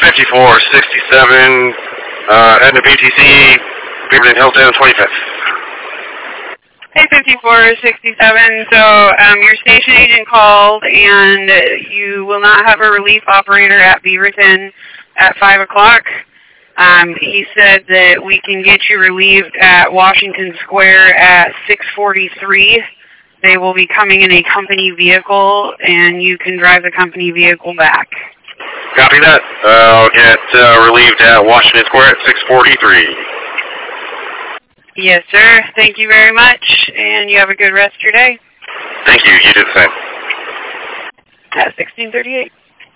5467, heading to BTC, Beaverton Hilltown, 25th. Hey, 5467. So your station agent called, and you will not have a relief operator at Beaverton at 5 o'clock. He said that we can get you relieved at Washington Square at 6:43. They will be coming in a company vehicle, and you can drive the company vehicle back. Copy that. I'll get relieved at Washington Square at 6:43. Yes, sir. Thank you very much, and you have a good rest of your day. Thank you. You do the same. At 1638.